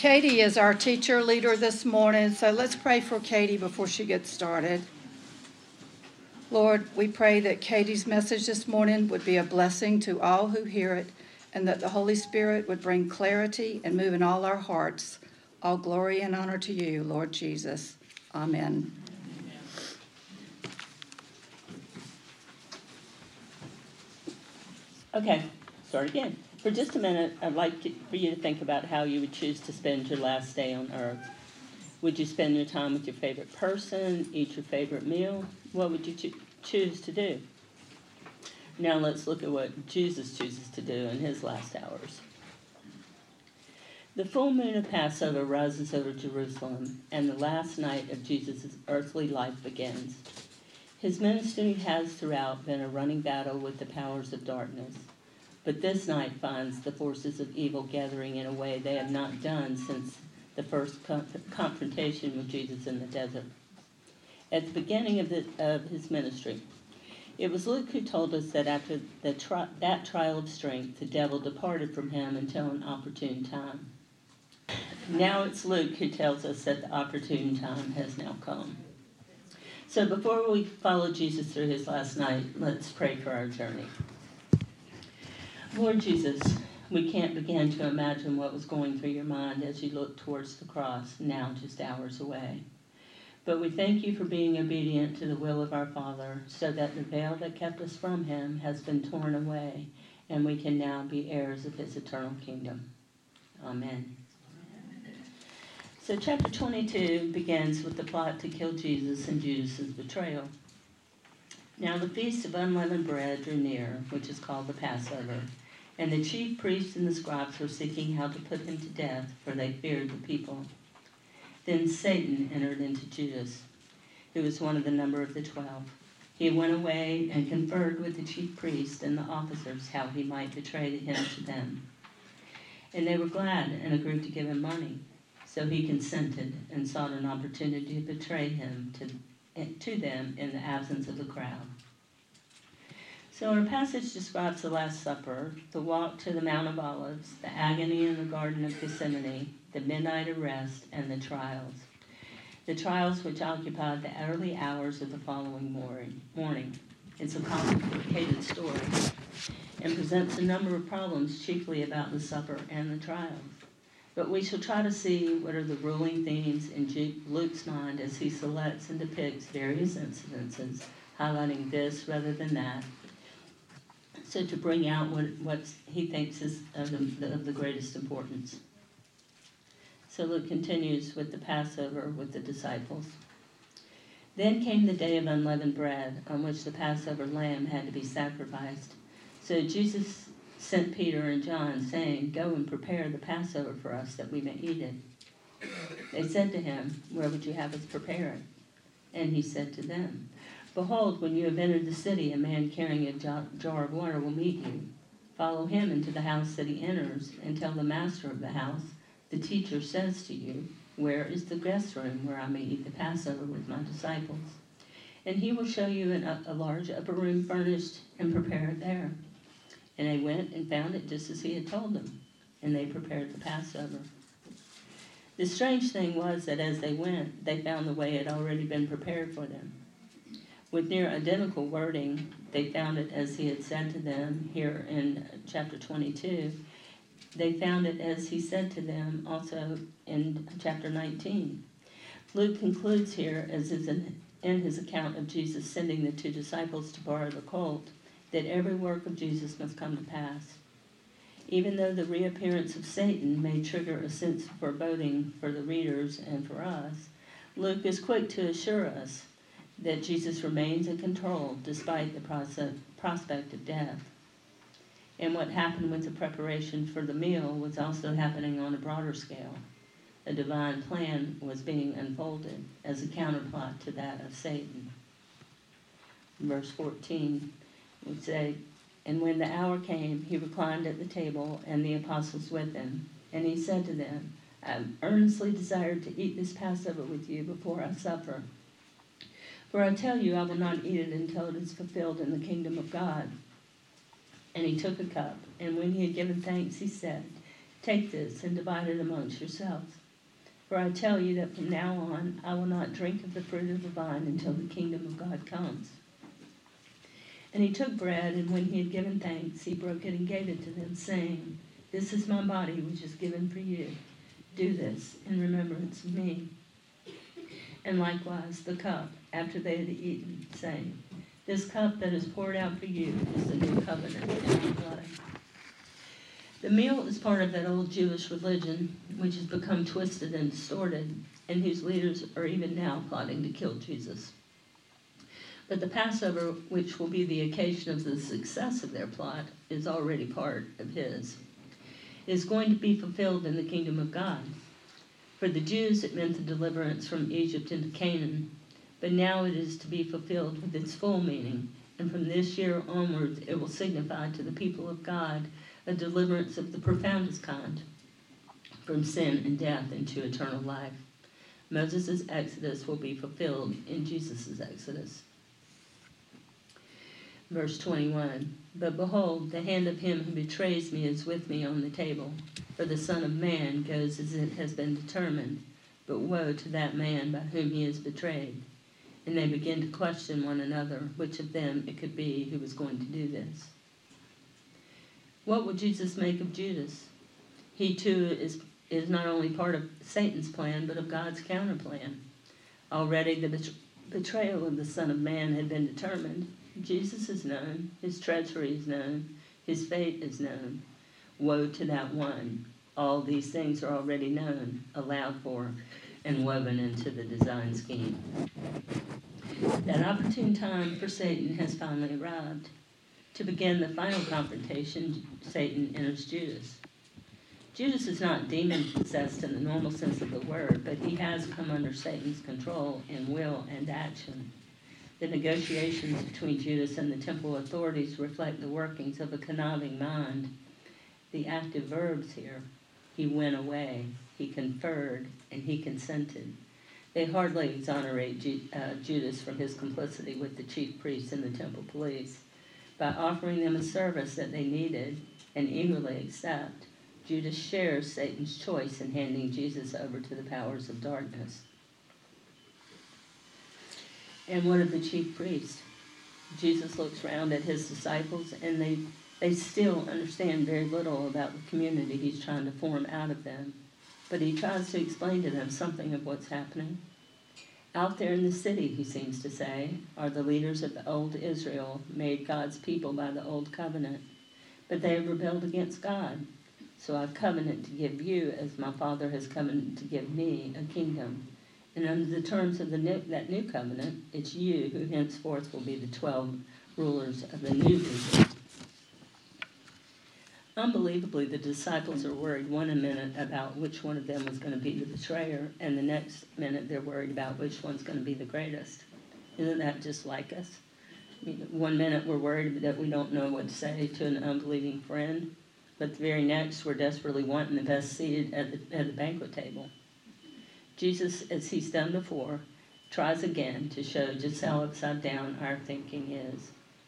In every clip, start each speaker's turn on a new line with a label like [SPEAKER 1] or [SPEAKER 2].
[SPEAKER 1] Katie is our teacher leader this morning, so let's pray for Katie before she gets started. Lord, we pray that Katie's message this morning would be a blessing to all who hear it, and that the Holy Spirit would bring clarity and move in all our hearts. All glory and honor to you, Lord Jesus. Amen.
[SPEAKER 2] Okay, start again. For just a minute, I'd like for you to think about how you would choose to spend your last day on earth. Would you spend your time with your favorite person, eat your favorite meal? What would you choose to do? Now let's look at what Jesus chooses to do in his last hours. The full moon of Passover rises over Jerusalem, and the last night of Jesus' earthly life begins. His ministry has throughout been a running battle with the powers of darkness, but this night finds the forces of evil gathering in a way they have not done since the first confrontation with Jesus in the desert. At the beginning of his ministry, it was Luke who told us that after that trial of strength, the devil departed from him until an opportune time. Now it's Luke who tells us that the opportune time has now come. So before we follow Jesus through his last night, let's pray for our journey. Lord Jesus, we can't begin to imagine what was going through your mind as you looked towards the cross, now just hours away. But we thank you for being obedient to the will of our Father, so that the veil that kept us from him has been torn away, and we can now be heirs of his eternal kingdom. Amen. So chapter 22 begins with the plot to kill Jesus and Judas' betrayal. Now the feast of unleavened bread drew near, which is called the Passover, and the chief priests and the scribes were seeking how to put him to death, for they feared the people. Then Satan entered into Judas, who was one of the number of the 12. He went away and conferred with the chief priests and the officers how he might betray him to them. And they were glad and agreed to give him money. So he consented and sought an opportunity to betray him to them in the absence of the crowd. So our passage describes the Last Supper, the walk to the Mount of Olives, the agony in the Garden of Gethsemane, the midnight arrest, and the trials. The trials which occupied the early hours of the following morning. It's a complicated story and presents a number of problems, chiefly about the supper and the trials. But we shall try to see what are the ruling themes in Luke's mind as he selects and depicts various incidences, highlighting this rather than that, so to bring out what he thinks is of the greatest importance. So Luke continues with the Passover with the disciples. Then came the day of unleavened bread, on which the Passover lamb had to be sacrificed. So Jesus sent Peter and John, saying, "Go and prepare the Passover for us, that we may eat it." They said to him, "Where would you have us prepare it?" And he said to them, "Behold, when you have entered the city, a man carrying a jar of water will meet you. Follow him into the house that he enters, and tell the master of the house, 'The teacher says to you, where is the guest room where I may eat the Passover with my disciples?' And he will show you a large upper room furnished, and prepare it there." And they went and found it just as he had told them, and they prepared the Passover. The strange thing was that as they went, they found the way had already been prepared for them. With near identical wording, they found it as he had said to them here in chapter 22. They found it as he said to them also in chapter 19. Luke concludes here, as is in his account of Jesus sending the 2 disciples to borrow the colt, that every work of Jesus must come to pass. Even though the reappearance of Satan may trigger a sense of foreboding for the readers and for us, Luke is quick to assure us that Jesus remains in control despite the prospect of death. And what happened with the preparation for the meal was also happening on a broader scale. A divine plan was being unfolded as a counterplot to that of Satan. Verse 14 would say, "And when the hour came, he reclined at the table, and the apostles with him. And he said to them, 'I have earnestly desired to eat this Passover with you before I suffer. For I tell you, I will not eat it until it is fulfilled in the kingdom of God.' And he took a cup, and when he had given thanks, he said, Take this and divide it amongst yourselves. For I tell you that from now on I will not drink of the fruit of the vine until the kingdom of God comes." And he took bread, and when he had given thanks, he broke it and gave it to them, saying, "This is my body, which is given for you. Do this in remembrance of me." And likewise the cup, after they had eaten, saying, "This cup that is poured out for you is the new covenant in my blood." The meal is part of that old Jewish religion, which has become twisted and distorted, and whose leaders are even now plotting to kill Jesus. But the Passover, which will be the occasion of the success of their plot, is already part of his. It is going to be fulfilled in the kingdom of God. For the Jews, it meant the deliverance from Egypt into Canaan, but now it is to be fulfilled with its full meaning, and from this year onwards it will signify to the people of God a deliverance of the profoundest kind, from sin and death into eternal life. Moses' exodus will be fulfilled in Jesus' exodus. Verse 21, "But behold, the hand of him who betrays me is with me on the table. For the Son of Man goes as it has been determined, but woe to that man by whom he is betrayed." And they begin to question one another which of them it could be who was going to do this. What would Jesus make of Judas? He too is not only part of Satan's plan, but of God's counterplan. Already the betrayal of the Son of Man had been determined. Jesus is known, his treachery is known, his fate is known. Woe to that one. All these things are already known, allowed for, and woven into the design scheme. That opportune time for Satan has finally arrived. To begin the final confrontation, Satan enters Judas. Judas is not demon-possessed in the normal sense of the word, but he has come under Satan's control in will and action. The negotiations between Judas and the temple authorities reflect the workings of a conniving mind. The active verbs here: he went away, he conferred, and he consented. They hardly exonerate Judas from his complicity with the chief priests and the temple police. By offering them a service that they needed and eagerly accept, Judas shares Satan's choice in handing Jesus over to the powers of darkness. And what of the chief priests? Jesus looks around at his disciples, and they still understand very little about the community he's trying to form out of them. But he tries to explain to them something of what's happening. Out there in the city, he seems to say, are the leaders of the old Israel, made God's people by the old covenant. But they have rebelled against God. So I covenant to give you, as my Father has covenanted to give me, a kingdom. And under the terms of that new covenant, it's you who henceforth will be the 12 rulers of the new Israel. Unbelievably, the disciples are worried one minute about which one of them was going to be the betrayer, and the next minute they're worried about which one's going to be the greatest. Isn't that just like us? I mean, one minute we're worried that we don't know what to say to an unbelieving friend, but the very next we're desperately wanting the best seat at the banquet table. Jesus, as he's done before, tries again to show just how upside down our thinking is.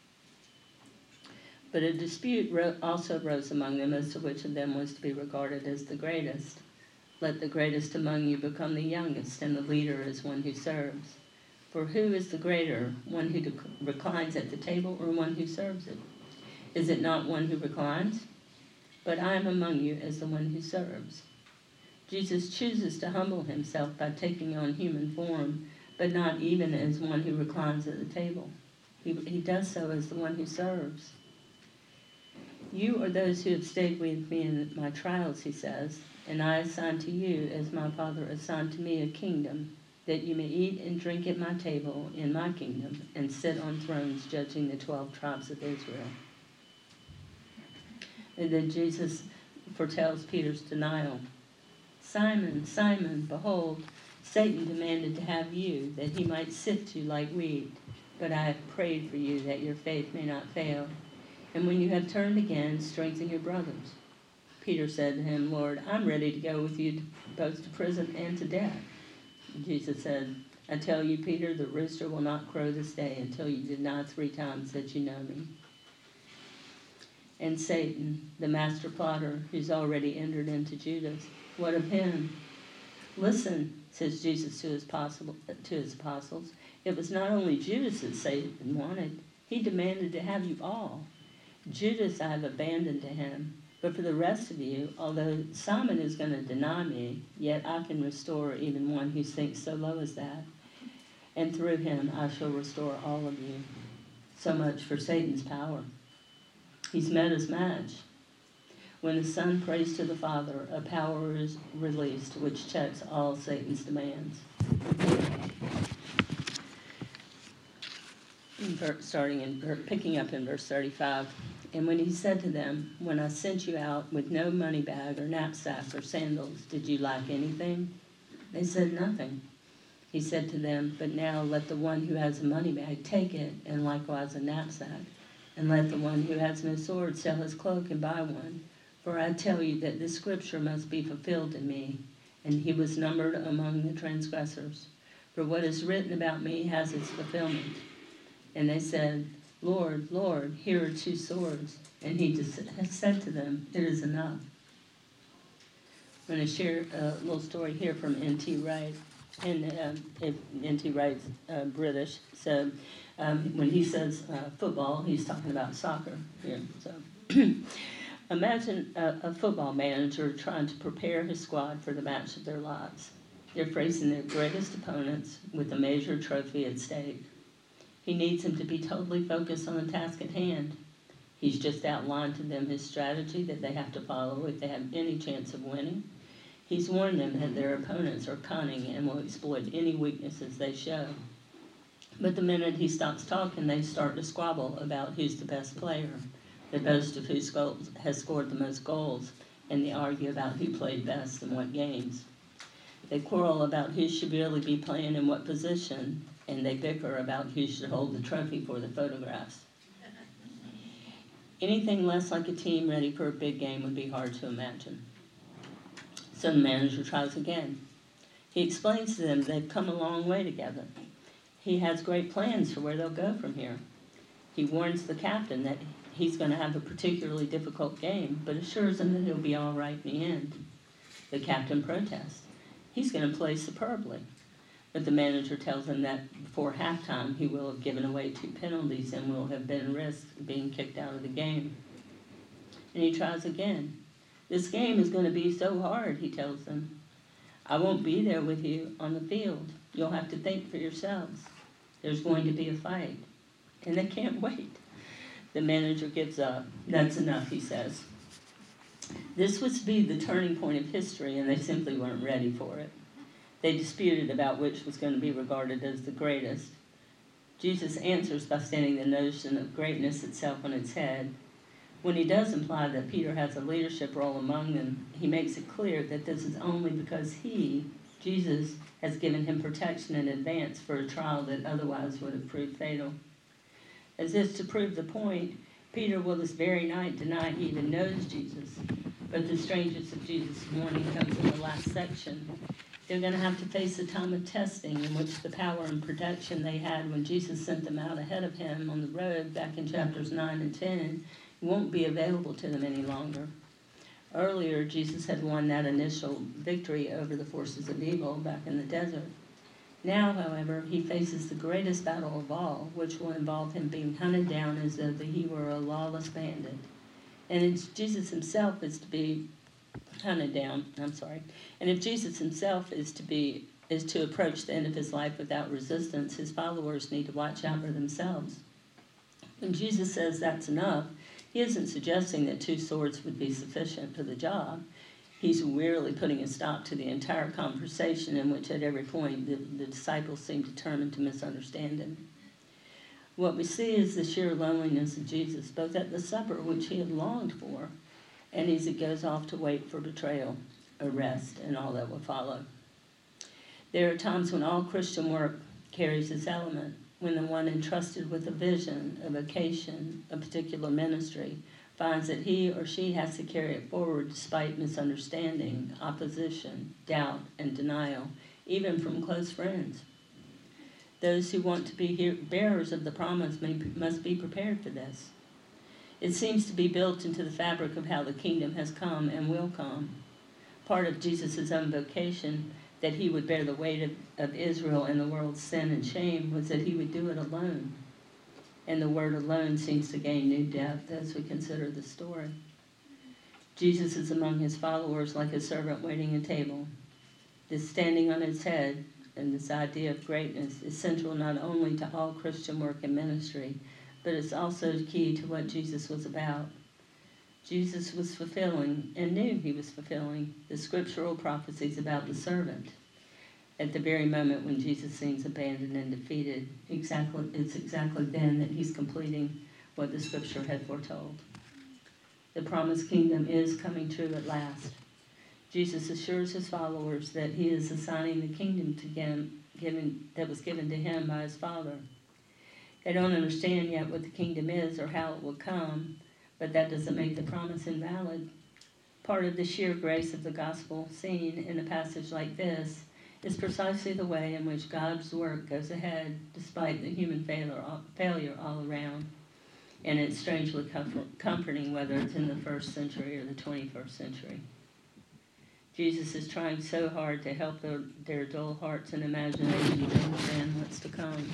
[SPEAKER 2] But a dispute also arose among them as to which of them was to be regarded as the greatest. Let the greatest among you become the youngest, and the leader as one who serves. For who is the greater, one who reclines at the table or one who serves it? Is it not one who reclines? But I am among you as the one who serves. Jesus chooses to humble himself by taking on human form, but not even as one who reclines at the table. He does so as the one who serves. You are those who have stayed with me in my trials, he says, and I assign to you, as my Father assigned to me, a kingdom, that you may eat and drink at my table in my kingdom and sit on thrones judging the 12 tribes of Israel. And then Jesus foretells Peter's denial. Simon, Simon, behold, Satan demanded to have you, that he might sift you like wheat. But I have prayed for you, that your faith may not fail. And when you have turned again, strengthen your brothers. Peter said to him, Lord, I'm ready to go with you both to prison and to death. And Jesus said, I tell you, Peter, the rooster will not crow this day until you deny 3 times that you know me. And Satan, the master plotter, who's already entered into Judas. What of him? Listen, says Jesus to his apostles. It was not only Judas that Satan wanted. He demanded to have you all. Judas I have abandoned to him. But for the rest of you, although Simon is going to deny me, yet I can restore even one who sinks so low as that. And through him I shall restore all of you. So much for Satan's power. He's met his match. When the Son prays to the Father, a power is released which checks all Satan's demands. Picking up in verse 35. And when he said to them, when I sent you out with no money bag or knapsack or sandals, did you lack anything? They said nothing. He said to them, but now let the one who has a money bag take it, and likewise a knapsack. And let the one who has no sword sell his cloak and buy one. For I tell you that this scripture must be fulfilled in me. And he was numbered among the transgressors. For what is written about me has its fulfillment. And they said, Lord, Lord, here are 2 swords. And he said to them, it is enough. I'm going to share a little story here from N.T. Wright. And N.T. Wright's British. So when he says football, he's talking about soccer here. So imagine a football manager trying to prepare his squad for the match of their lives. They're facing their greatest opponents with a major trophy at stake. He needs them to be totally focused on the task at hand. He's just outlined to them his strategy that they have to follow if they have any chance of winning. He's warned them that their opponents are cunning and will exploit any weaknesses they show. But the minute he stops talking, they start to squabble about who's the best player. They boast of who has scored the most goals, and they argue about who played best in what games. They quarrel about who should really be playing in what position, and they bicker about who should hold the trophy for the photographs. Anything less like a team ready for a big game would be hard to imagine. So the manager tries again. He explains to them they've come a long way together. He has great plans for where they'll go from here. He warns the captain that he's going to have a particularly difficult game, but assures him that he'll be all right in the end. The captain protests. He's going to play superbly. But the manager tells him that before halftime he will have given away 2 penalties and will have been risked being kicked out of the game. And he tries again. This game is going to be so hard, he tells them. I won't be there with you on the field. You'll have to think for yourselves. There's going to be a fight. And they can't wait. The manager gives up. That's enough, he says. This was to be the turning point of history, and they simply weren't ready for it. They disputed about which was going to be regarded as the greatest. Jesus answers by standing the notion of greatness itself on its head. When he does imply that Peter has a leadership role among them, he makes it clear that this is only because he, Jesus, has given him protection in advance for a trial that otherwise would have proved fatal. As if to prove the point, Peter will this very night deny he even knows Jesus. But the strangest of Jesus' warning comes in the last section. They're going to have to face a time of testing in which the power and protection they had when Jesus sent them out ahead of him on the road back in chapters 9 and 10 won't be available to them any longer. Earlier, Jesus had won that initial victory over the forces of evil back in the desert. Now, however, he faces the greatest battle of all, which will involve him being hunted down as though he were a lawless bandit. And if Jesus himself is to be hunted down, and if Jesus himself is to approach the end of his life without resistance, his followers need to watch out for themselves. When Jesus says that's enough, he isn't suggesting that 2 swords would be sufficient for the job. He's wearily putting a stop to the entire conversation in which at every point the disciples seem determined to misunderstand him. What we see is the sheer loneliness of Jesus, both at the supper, which he had longed for, and as he goes off to wait for betrayal, arrest, and all that will follow. There are times when all Christian work carries this element, when the one entrusted with a vision, a vocation, a particular ministry, finds that he or she has to carry it forward despite misunderstanding, opposition, doubt, and denial, even from close friends. Those who want to be bearers of the promise must be prepared for this. It seems to be built into the fabric of how the kingdom has come and will come. Part of Jesus' own vocation, that he would bear the weight of Israel and the world's sin and shame, was that he would do it alone. And the word alone seems to gain new depth as we consider the story. Jesus is among his followers like a servant waiting at table. This standing on his head and this idea of greatness is central not only to all Christian work and ministry, but it's also key to what Jesus was about. Jesus was fulfilling, and knew he was fulfilling, the scriptural prophecies about the servant. At the very moment when Jesus seems abandoned and defeated, it's exactly then that he's completing what the scripture had foretold. The promised kingdom is coming true at last. Jesus assures his followers that he is assigning the kingdom to that was given to him by his Father. They don't understand yet what the kingdom is or how it will come, but that doesn't make the promise invalid. Part of the sheer grace of the gospel seen in a passage like this is precisely the way in which God's work goes ahead despite the human failure all around. And it's strangely comforting whether it's in the 1st century or the 21st century. Jesus is trying so hard to help their dull hearts and imaginations understand what's to come.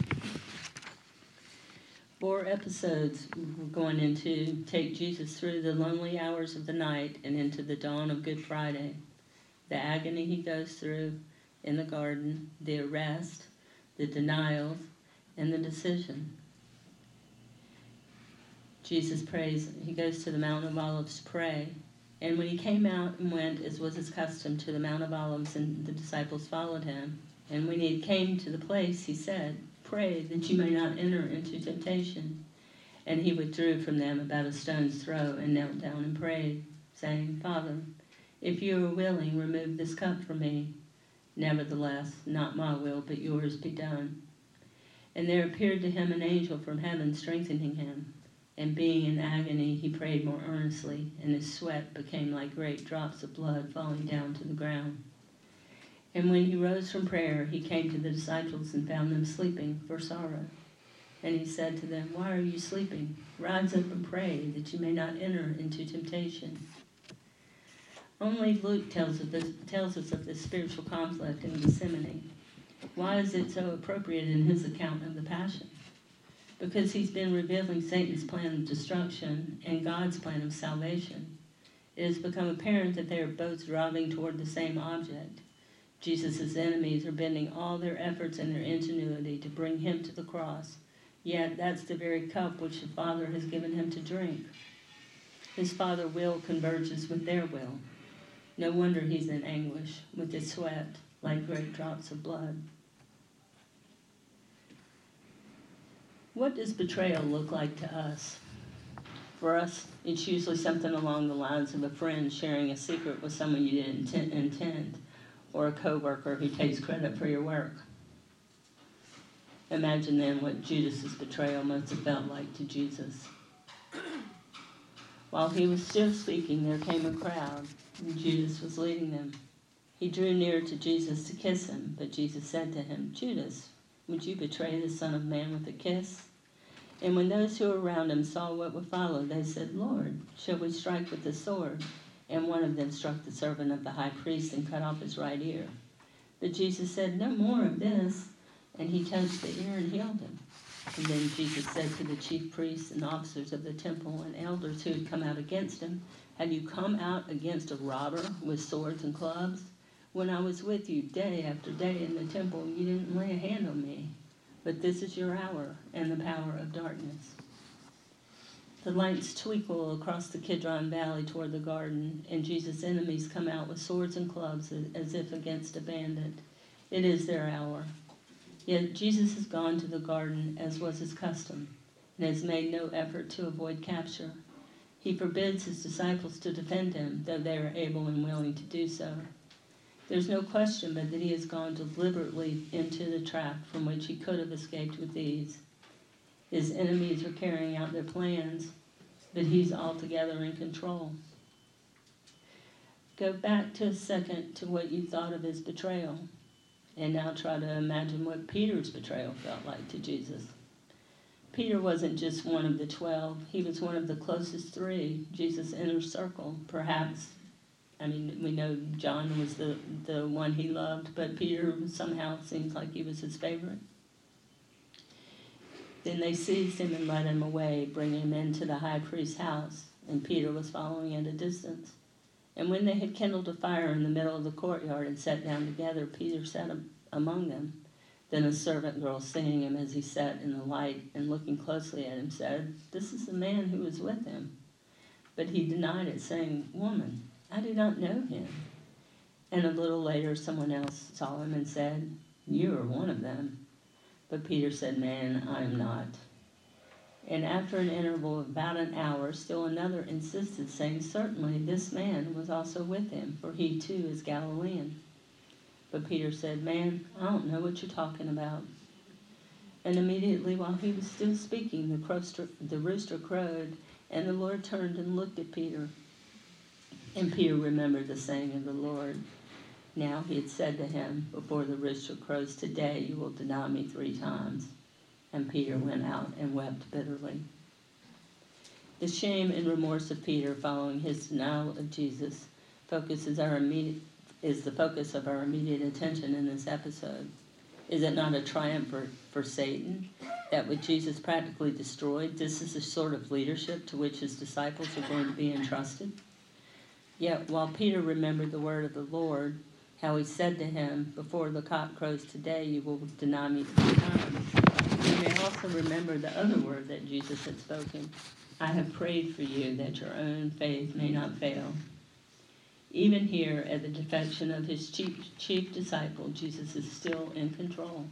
[SPEAKER 2] 4 episodes we're going into take Jesus through the lonely hours of the night and into the dawn of Good Friday. The agony he goes through in the garden, the arrest, the denials, and the decision. Jesus prays, he goes to the Mount of Olives to pray. And when he came out and went, as was his custom, to the Mount of Olives, and the disciples followed him. And when he came to the place, he said, "Pray that you may not enter into temptation." And he withdrew from them about a stone's throw and knelt down and prayed, saying, "Father, if you are willing, remove this cup from me. Nevertheless, not my will, but yours be done." And there appeared to him an angel from heaven, strengthening him. And being in agony, he prayed more earnestly, and his sweat became like great drops of blood falling down to the ground. And when he rose from prayer, he came to the disciples and found them sleeping for sorrow. And he said to them, "Why are you sleeping? Rise up and pray, that you may not enter into temptation." Only Luke tells us of this spiritual conflict in Gethsemane. Why is it so appropriate in his account of the Passion? Because he's been revealing Satan's plan of destruction and God's plan of salvation. It has become apparent that they are both driving toward the same object. Jesus' enemies are bending all their efforts and their ingenuity to bring him to the cross, yet that's the very cup which the Father has given him to drink. His Father's will converges with their will. No wonder he's in anguish, with his sweat like great drops of blood. What does betrayal look like to us? For us, it's usually something along the lines of a friend sharing a secret with someone you didn't intend, or a coworker who takes credit for your work. Imagine then what Judas' betrayal must have felt like to Jesus. While he was still speaking, there came a crowd, and Judas was leading them. He drew near to Jesus to kiss him, but Jesus said to him, "Judas, would you betray the Son of Man with a kiss?" And when those who were around him saw what would follow, they said, "Lord, shall we strike with the sword?" And one of them struck the servant of the high priest and cut off his right ear. But Jesus said, "No more of this." And he touched the ear and healed him. And then Jesus said to the chief priests and officers of the temple and elders who had come out against him, "Have you come out against a robber with swords and clubs? When I was with you day after day in the temple, you didn't lay a hand on me. But this is your hour and the power of darkness." The lights twinkle across the Kidron Valley toward the garden, and Jesus' enemies come out with swords and clubs as if against a bandit. It is their hour. Yet Jesus has gone to the garden as was his custom, and has made no effort to avoid capture. He forbids his disciples to defend him, though they are able and willing to do so. There's no question but that he has gone deliberately into the trap from which he could have escaped with ease. His enemies are carrying out their plans, but he's altogether in control. Go back to a second to what you thought of his betrayal, and now try to imagine what Peter's betrayal felt like to Jesus. Peter wasn't just one of the 12. He was one of the closest three, Jesus' inner circle. Perhaps, we know John was the one he loved, but Peter somehow seems like he was his favorite. Then they seized him and led him away, bringing him into the high priest's house, and Peter was following at a distance. And when they had kindled a fire in the middle of the courtyard and sat down together, Peter sat among them. Then a servant girl, seeing him as he sat in the light and looking closely at him, said, "This is the man who was with him." But he denied it, saying, "Woman, I do not know him." And a little later someone else saw him and said, "You are one of them." But Peter said, "Man, I am not." And after an interval of about an hour, still another insisted, saying, "Certainly this man was also with him, for he too is Galilean." But Peter said, "Man, I don't know what you're talking about." And immediately while he was still speaking, the rooster crowed, and the Lord turned and looked at Peter. And Peter remembered the saying of the Lord. Now he had said to him, "Before the rooster crows today, you will deny me 3 times." And Peter went out and wept bitterly. The shame and remorse of Peter following his denial of Jesus is the focus of our immediate attention in this episode. Is it not a triumph for Satan that with Jesus practically destroyed, this is the sort of leadership to which his disciples are going to be entrusted? Yet while Peter remembered the word of the Lord, how he said to him, "Before the cock crows today, you will deny me 3 times," you may also remember the other word that Jesus had spoken. "I have prayed for you that your own faith may not fail." Even here, at the defection of his chief disciple, Jesus is still in control.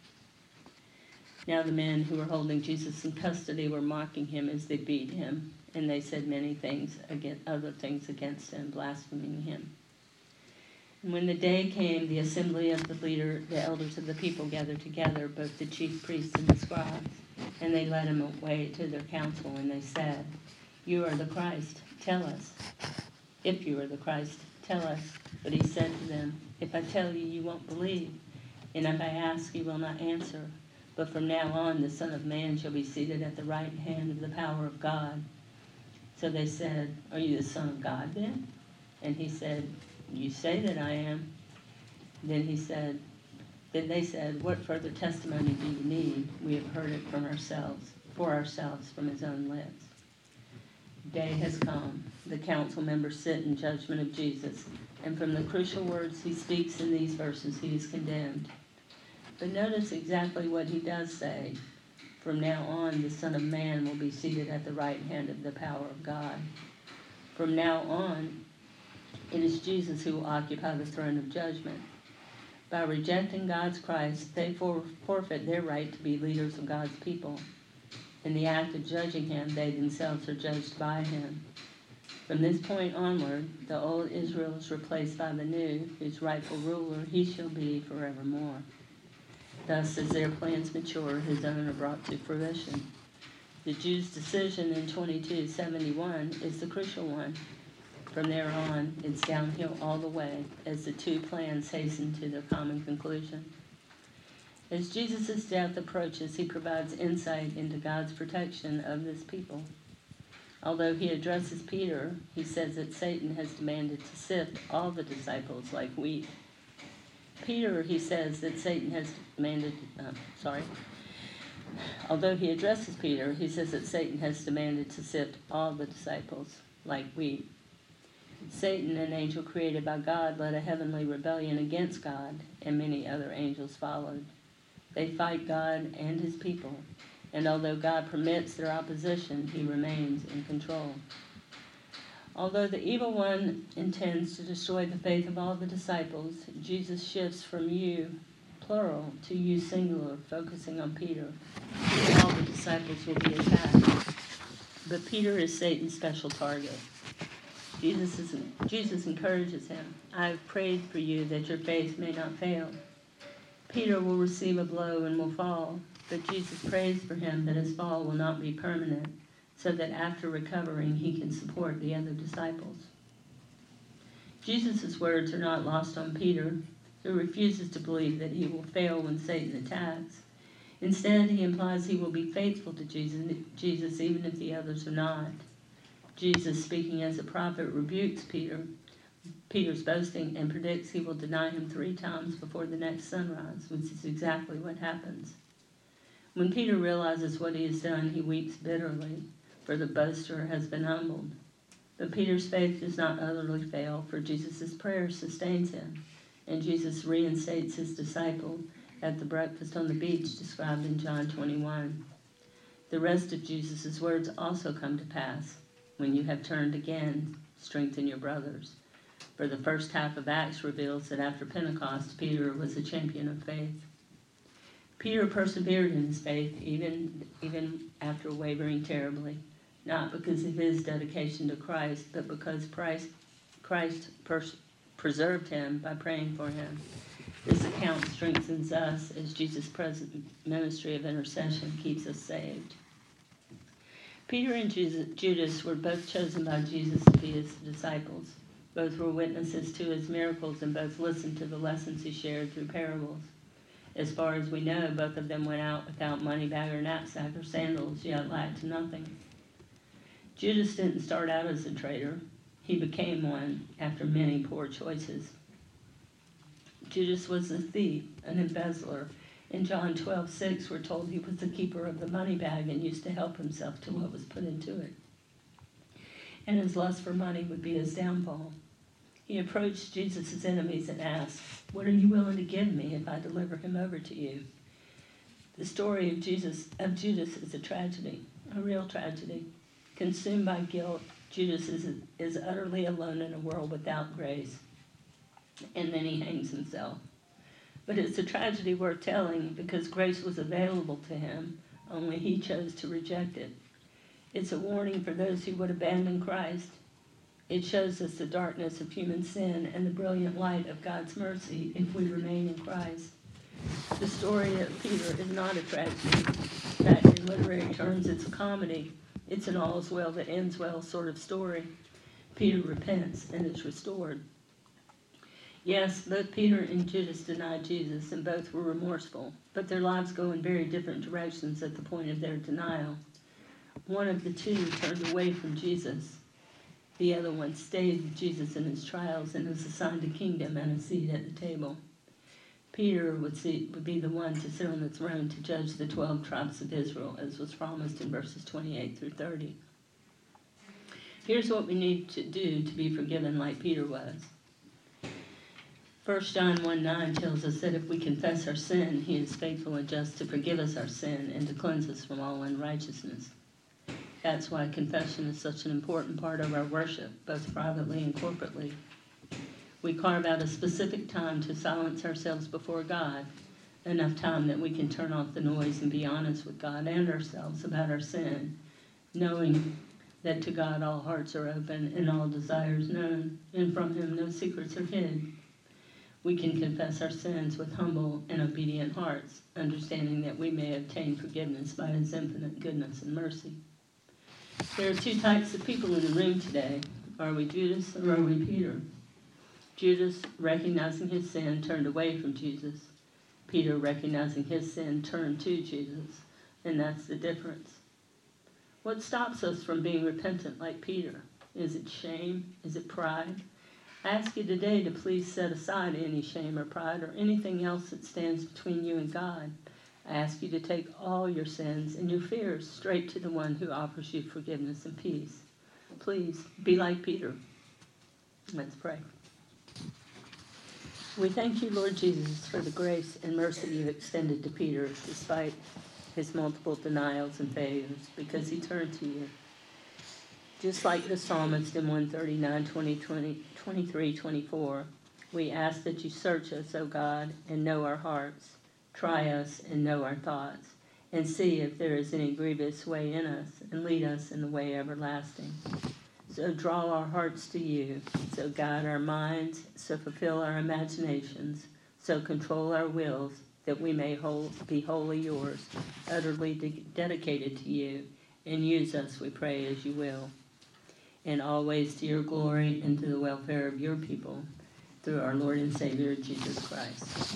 [SPEAKER 2] Now the men who were holding Jesus in custody were mocking him as they beat him, and they said many other things against him, blaspheming him. And when the day came, the assembly of the elders of the people gathered together, both the chief priests and the scribes, and they led him away to their council, and they said, "You are the Christ, tell us. If you are the Christ, tell us." But he said to them, "If I tell you, you won't believe, and if I ask, you will not answer. But from now on, the Son of Man shall be seated at the right hand of the power of God." So they said, "Are you the Son of God then?" And he said, "You say that I am." Then they said, "What further testimony do you need? We have heard it for ourselves from his own lips." Day has come. The council members sit in judgment of Jesus, and from the crucial words he speaks in these verses, he is condemned. But notice exactly what he does say. From now on, the Son of Man will be seated at the right hand of the power of God. From now on, it is Jesus who will occupy the throne of judgment. By rejecting God's Christ, they forfeit their right to be leaders of God's people. In the act of judging him, they themselves are judged by him. From this point onward, the old Israel is replaced by the new, whose rightful ruler he shall be forevermore. Thus, as their plans mature, his own are brought to fruition. The Jews' decision in 2271 is the crucial one. From there on, it's downhill all the way as the two plans hasten to their common conclusion. As Jesus' death approaches, he provides insight into God's protection of this people. Although he addresses Peter, he says that Satan has demanded to sift all the disciples like wheat. Although he addresses Peter, he says that Satan has demanded to sift all the disciples like wheat. Satan, an angel created by God, led a heavenly rebellion against God, and many other angels followed. They fight God and his people, and although God permits their opposition, he remains in control. Although the evil one intends to destroy the faith of all the disciples, Jesus shifts from you, plural, to you, singular, focusing on Peter. All the disciples will be attacked, but Peter is Satan's special target. Jesus encourages him, "I have prayed for you that your faith may not fail." Peter will receive a blow and will fall, but Jesus prays for him that his fall will not be permanent, so that after recovering he can support the other disciples. Jesus' words are not lost on Peter, who refuses to believe that he will fail when Satan attacks. Instead, he implies he will be faithful to Jesus even if the others are not. Jesus, speaking as a prophet, rebukes Peter's boasting and predicts he will deny him 3 times before the next sunrise, which is exactly what happens. When Peter realizes what he has done, he weeps bitterly, for the boaster has been humbled. But Peter's faith does not utterly fail, for Jesus' prayer sustains him, and Jesus reinstates his disciple at the breakfast on the beach described in John 21. The rest of Jesus' words also come to pass. When you have turned again, strengthen your brothers. For the first half of Acts reveals that after Pentecost, Peter was a champion of faith. Peter persevered in his faith even after wavering terribly, not because of his dedication to Christ, but because Christ preserved him by praying for him. This account strengthens us as Jesus' present ministry of intercession keeps us saved. Peter and Judas were both chosen by Jesus to be his disciples. Both were witnesses to his miracles, and both listened to the lessons he shared through parables. As far as we know, both of them went out without money bag or knapsack or sandals, yet lacked nothing. Judas didn't start out as a traitor. He became one after many poor choices. Judas was a thief, an embezzler. In John 12:6, we're told he was the keeper of the money bag and used to help himself to what was put into it. And his lust for money would be his downfall. He approached Jesus' enemies and asked, "What are you willing to give me if I deliver him over to you?" The story of Judas is a tragedy, a real tragedy. Consumed by guilt, Judas is utterly alone in a world without grace. And then he hangs himself. But it's a tragedy worth telling because grace was available to him, only he chose to reject it. It's a warning for those who would abandon Christ. It shows us the darkness of human sin and the brilliant light of God's mercy if we remain in Christ. The story of Peter is not a tragedy. In fact, in literary terms, it's a comedy. It's an all's well that ends well sort of story. Peter repents and is restored. Yes, both Peter and Judas denied Jesus, and both were remorseful, but their lives go in very different directions at the point of their denial. One of the two turned away from Jesus. The other one stayed with Jesus in his trials and was assigned a kingdom and a seat at the table. Peter would be the one to sit on the throne to judge the 12 tribes of Israel, as was promised in verses 28 through 30. Here's what we need to do to be forgiven like Peter was. 1 John 1:9 tells us that if we confess our sin, he is faithful and just to forgive us our sin and to cleanse us from all unrighteousness. That's why confession is such an important part of our worship, both privately and corporately. We carve out a specific time to silence ourselves before God, enough time that we can turn off the noise and be honest with God and ourselves about our sin, knowing that to God all hearts are open and all desires known, and from him no secrets are hid. We can confess our sins with humble and obedient hearts, understanding that we may obtain forgiveness by his infinite goodness and mercy. There are 2 types of people in the room today. Are we Judas or are we Peter? Judas, recognizing his sin, turned away from Jesus. Peter, recognizing his sin, turned to Jesus. And that's the difference. What stops us from being repentant like Peter? Is it shame? Is it pride? I ask you today to please set aside any shame or pride or anything else that stands between you and God. I ask you to take all your sins and your fears straight to the one who offers you forgiveness and peace. Please be like Peter. Let's pray. We thank you, Lord Jesus, for the grace and mercy you extended to Peter despite his multiple denials and failures, because he turned to you. Just like the psalmist in 139, 23, 24, we ask that you search us, O God, and know our hearts. Try us and know our thoughts, and see if there is any grievous way in us, and lead us in the way everlasting. So draw our hearts to you, so guide our minds, so fulfill our imaginations, so control our wills, that we may be wholly yours, utterly dedicated to you, and use us, we pray, as you will, and always to your glory and to the welfare of your people, through our Lord and Savior, Jesus Christ.